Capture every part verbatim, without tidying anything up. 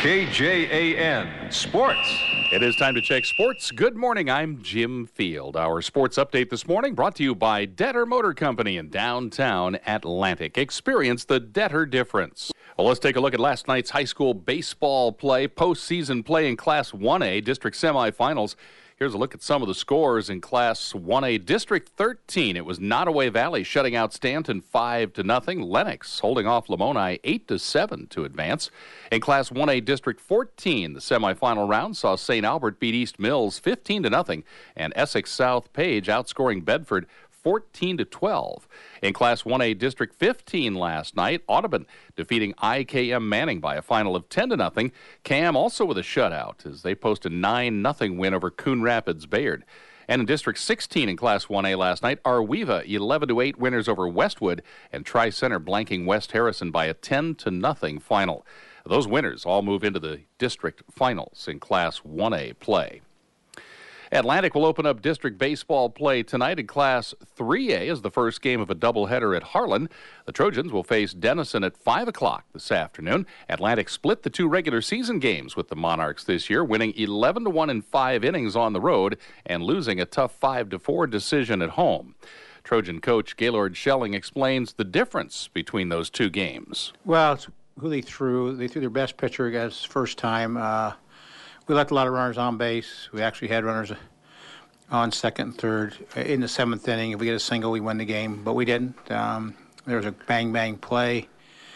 K J A N Sports. It is time to check sports. Good morning. I'm Jim Field. Our sports update this morning brought to you by Detter Motor Company in downtown Atlantic. Experience the Detter difference. Well, let's take a look at last night's high school baseball play, postseason play in Class one A district semifinals. Here's a look at some of the scores in Class one A District thirteen. It was Nottoway Valley shutting out Stanton five to nothing. Lennox holding off Lamoni eight to seven to advance. In Class one A District fourteen, the semifinal round saw Saint Albert beat East Mills fifteen to nothing, and Essex South Page outscoring Bedford fourteen to twelve. In Class one A District fifteen last night, Audubon defeating I K M Manning by a final of ten to nothing. Cam also with a shutout as they post a nine nothing win over Coon Rapids Bayard. And in District sixteen in Class one A last night, Arweva eleven to eight winners over Westwood, and Tri-Center blanking West Harrison by a ten to nothing final. Those winners all move into the district finals in Class one A play. Atlantic will open up district baseball play tonight in Class three A as the first game of a doubleheader at Harlan. The Trojans will face Denison at five o'clock this afternoon. Atlantic split the two regular season games with the Monarchs this year, winning eleven to one in five innings on the road and losing a tough five to four decision at home. Trojan coach Gaylord Schelling explains the difference between those two games. Well, it's who they threw. They threw their best pitcher against first time. Uh, We left a lot of runners on base. We actually had runners on second and third in the seventh inning. If we get a single, we win the game, but we didn't. Um, there was a bang-bang play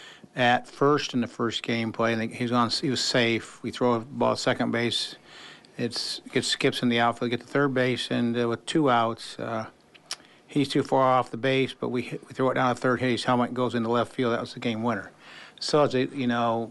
at first in the first game play. I think he was on. He was safe. We throw a ball at second base. It's, it gets skips in the outfield. We get to third base, and uh, with two outs, uh, he's too far off the base, but we, hit, we throw it down to third. His helmet goes into left field. That was the game winner. So, as a, you know,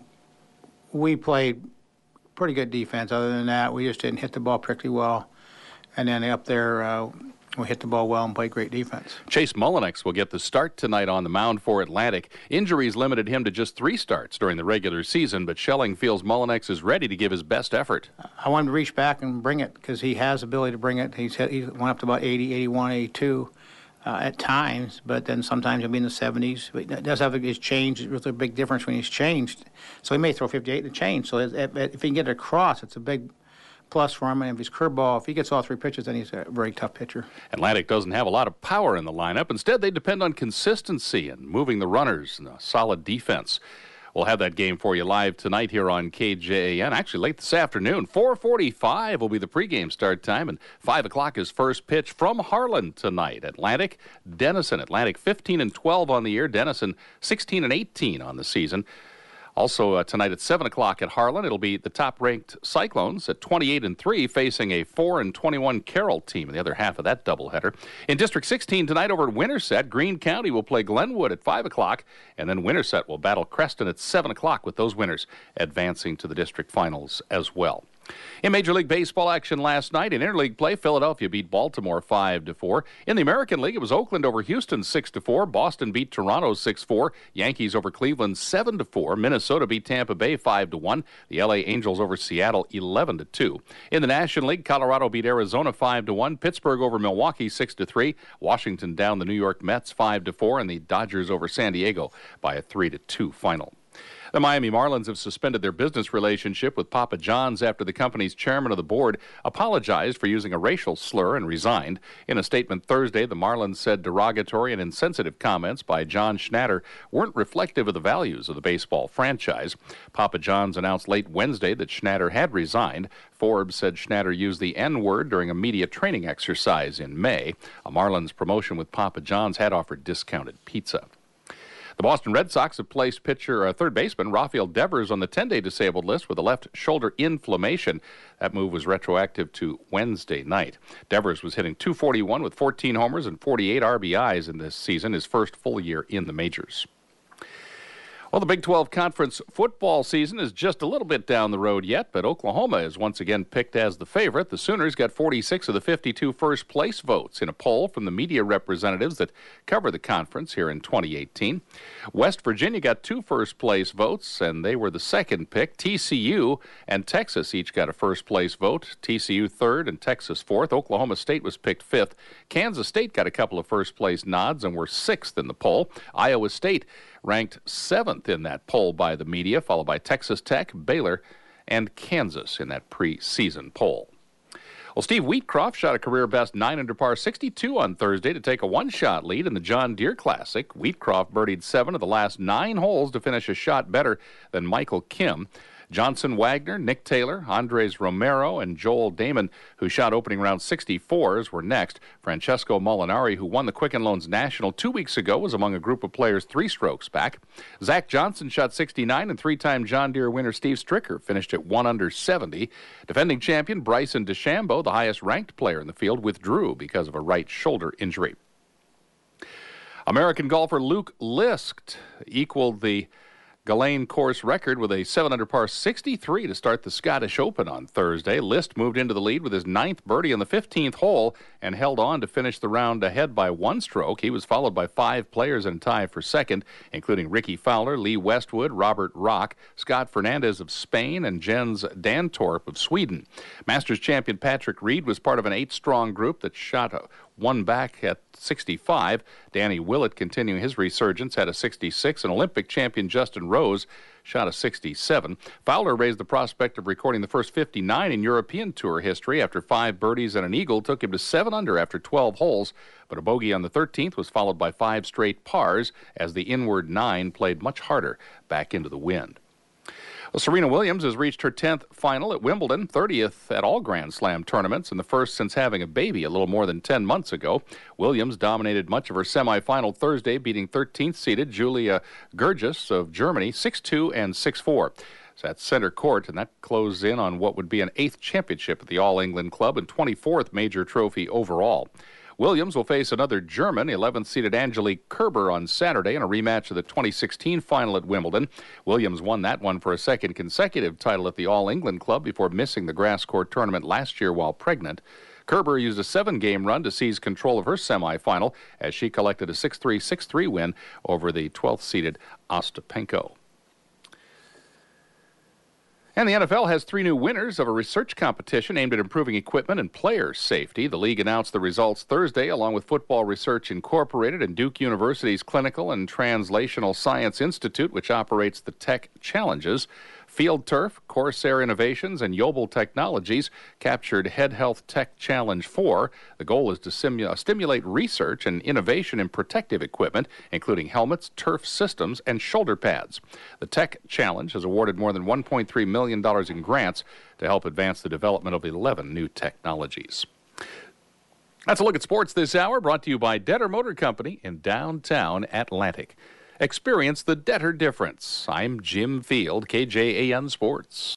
we played pretty good defense. Other than that, we just didn't hit the ball particularly well. And then up there, uh, we hit the ball well and played great defense. Chase Mullinex will get the start tonight on the mound for Atlantic. Injuries limited him to just three starts during the regular season, but Schelling feels Mullinex is ready to give his best effort. I want him to reach back and bring it because he has the ability to bring it. He's hit, he went up to about eighty, eighty-one, eighty-two uh, at times, but then sometimes he'll be in the seventies. But it does have his change. It's really a big difference when he's changed. So he may throw fifty-eight in the change. So if, if he can get it across, it's a big plus for him. And if he's curveball, if he gets all three pitches, then he's a very tough pitcher. Atlantic doesn't have a lot of power in the lineup. Instead, they depend on consistency and moving the runners and a solid defense. We'll have that game for you live tonight here on K J A N. Actually, late this afternoon. four forty-five will be the pregame start time, and five o'clock is first pitch from Harlan tonight. Atlantic, Denison. Atlantic fifteen and twelve on the year. Denison sixteen and eighteen on the season. Also uh, tonight at seven o'clock at Harlan, it'll be the top-ranked Cyclones at twenty-eight and three facing a four and twenty-one Carroll team in the other half of that doubleheader. In District sixteen tonight over at Winterset, Greene County will play Glenwood at five o'clock, and then Winterset will battle Creston at seven o'clock with those winners advancing to the district finals as well. In Major League Baseball action last night, in interleague play, Philadelphia beat Baltimore five to four. In the American League, it was Oakland over Houston six to four. Boston beat Toronto six four. Yankees over Cleveland seven to four. Minnesota beat Tampa Bay five to one. The L A Angels over Seattle eleven to two. In the National League, Colorado beat Arizona five to one. Pittsburgh over Milwaukee six to three. Washington down the New York Mets five to four, and the Dodgers over San Diego by a three to two final. The Miami Marlins have suspended their business relationship with Papa John's after the company's chairman of the board apologized for using a racial slur and resigned. In a statement Thursday, the Marlins said derogatory and insensitive comments by John Schnatter weren't reflective of the values of the baseball franchise. Papa John's announced late Wednesday that Schnatter had resigned. Forbes said Schnatter used the N-word during a media training exercise in May. A Marlins promotion with Papa John's had offered discounted pizza. The Boston Red Sox have placed pitcher uh, third baseman Rafael Devers on the ten-day disabled list with a left shoulder inflammation. That move was retroactive to Wednesday night. Devers was hitting two forty-one with fourteen homers and forty-eight R B Is in this season, his first full year in the majors. Well, the Big twelve Conference football season is just a little bit down the road yet, but Oklahoma is once again picked as the favorite. The Sooners got forty-six of the fifty-two first-place votes in a poll from the media representatives that cover the conference here in twenty eighteen. West Virginia got two first-place votes, and they were the second pick. T C U and Texas each got a first-place vote. T C U third and Texas fourth. Oklahoma State was picked fifth. Kansas State got a couple of first-place nods and were sixth in the poll. Iowa State ranked seventh in that poll by the media, followed by Texas Tech, Baylor, and Kansas in that preseason poll. Well, Steve Wheatcroft shot a career-best nine under par sixty-two on Thursday to take a one-shot lead in the John Deere Classic. Wheatcroft birdied seven of the last nine holes to finish a shot better than Michael Kim. Johnson Wagner, Nick Taylor, Andres Romero, and Joel Damon, who shot opening round sixty-fours, were next. Francesco Molinari, who won the Quicken Loans National two weeks ago, was among a group of players three strokes back. Zach Johnson shot sixty-nine, and three-time John Deere winner Steve Stricker finished at one under seventy. Defending champion Bryson DeChambeau, the highest-ranked player in the field, withdrew because of a right shoulder injury. American golfer Luke List equaled the Ghislaine course record with a seven under par sixty-three to start the Scottish Open on Thursday. List moved into the lead with his ninth birdie on the fifteenth hole and held on to finish the round ahead by one stroke. He was followed by five players in a tie for second, including Ricky Fowler, Lee Westwood, Robert Rock, Scott Fernandez of Spain, and Jens Dantorp of Sweden. Masters champion Patrick Reed was part of an eight-strong group that shot a one back at sixty-five. Danny Willett, continuing his resurgence, had a sixty-six, and Olympic champion Justin Rose shot a sixty-seven. Fowler raised the prospect of recording the first fifty-nine in European Tour history after five birdies and an eagle took him to seven under after twelve holes, but a bogey on the thirteenth was followed by five straight pars as the inward nine played much harder back into the wind. Well, Serena Williams has reached her tenth final at Wimbledon, thirtieth at all Grand Slam tournaments, and the first since having a baby a little more than ten months ago. Williams dominated much of her semifinal Thursday, beating thirteenth-seeded Julia Gerges of Germany six two and six four. So that's center court, and that closed in on what would be an eighth championship at the All England Club and twenty-fourth major trophy overall. Williams will face another German, eleventh-seeded Angelique Kerber, on Saturday in a rematch of the twenty sixteen final at Wimbledon. Williams won that one for a second consecutive title at the All England Club before missing the grass court tournament last year while pregnant. Kerber used a seven-game run to seize control of her semifinal as she collected a six three, six three win over the twelfth-seeded Ostapenko. And the N F L has three new winners of a research competition aimed at improving equipment and player safety. The league announced the results Thursday, along with Football Research Incorporated and Duke University's Clinical and Translational Science Institute, which operates the Tech Challenges. Field Turf, Corsair Innovations, and Yobel Technologies captured Head Health Tech Challenge four. The goal is to simu- stimulate research and innovation in protective equipment, including helmets, turf systems, and shoulder pads. The Tech Challenge has awarded more than one point three million dollars in grants to help advance the development of eleven new technologies. That's a look at sports this hour, brought to you by Detter Motor Company in downtown Atlantic. Experience the Detter difference. I'm Jim Field, K J A N Sports.